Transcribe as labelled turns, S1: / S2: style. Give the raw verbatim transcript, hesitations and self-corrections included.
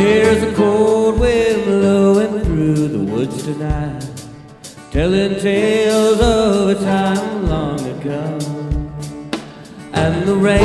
S1: There's a cold wind blowing through the woods tonight, telling tales of a time long ago. And the rain